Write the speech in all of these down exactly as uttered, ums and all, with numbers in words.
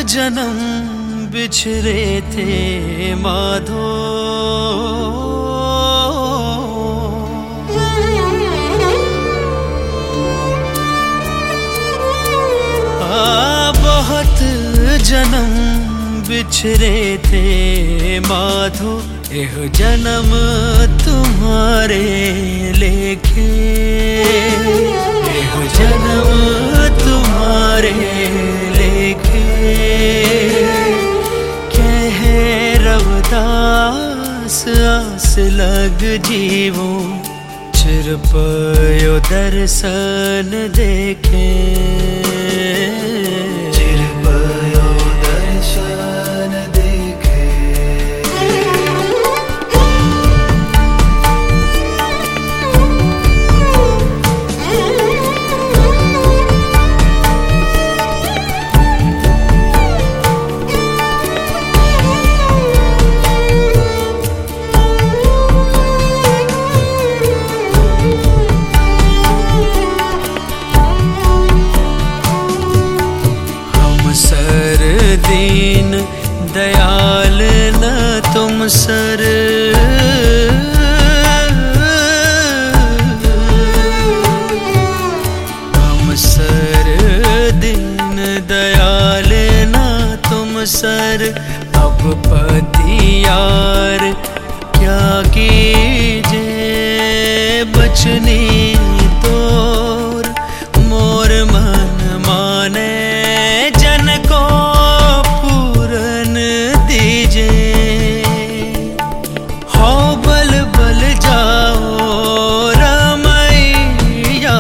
जन्म बिछड़े थे माधो, आ बहुत जन्म बिछड़े थे माधो, एह जन्म तुम्हारे लेखे, एह जन्म तुम्हारे लेखे। कह रवदास आस लग जीवो, चिर पयो दर्शन देखे, चिर पयो दर्शन देखे। दीन दयाल न तुम सर, हम सर दीन दयाल न तुम सर। अब पति यार क्या कीजे, बचनी तोर मोर मन माने, जन को पूरन दीजे। हो बल बल जाओ रमैया,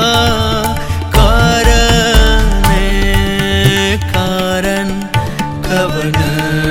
कारण कारण कवन